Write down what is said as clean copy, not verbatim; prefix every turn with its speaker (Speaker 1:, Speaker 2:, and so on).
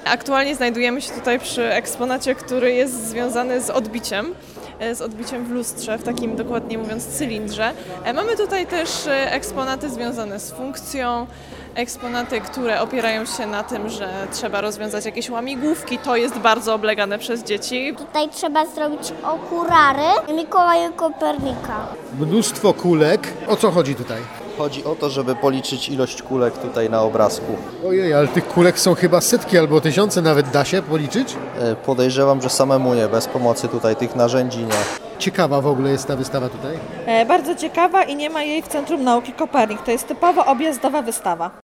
Speaker 1: Aktualnie znajdujemy się tutaj przy eksponacie, który jest związany z odbiciem w lustrze, w takim dokładnie mówiąc cylindrze. Mamy tutaj też eksponaty związane z funkcją, eksponaty, które opierają się na tym, że trzeba rozwiązać jakieś łamigłówki. To jest bardzo oblegane przez dzieci.
Speaker 2: Tutaj trzeba zrobić okulary Mikołaja Kopernika.
Speaker 3: Mnóstwo kulek. O co chodzi tutaj?
Speaker 4: Chodzi o to, żeby policzyć ilość kulek tutaj na obrazku.
Speaker 3: Ojej, ale tych kulek są chyba setki albo tysiące nawet. Da się policzyć?
Speaker 4: Podejrzewam, że samemu nie, bez pomocy tutaj tych narzędzi nie.
Speaker 3: Ciekawa w ogóle jest ta wystawa tutaj.
Speaker 5: Bardzo ciekawa i nie ma jej w Centrum Nauki Kopernik. To jest typowo objazdowa wystawa.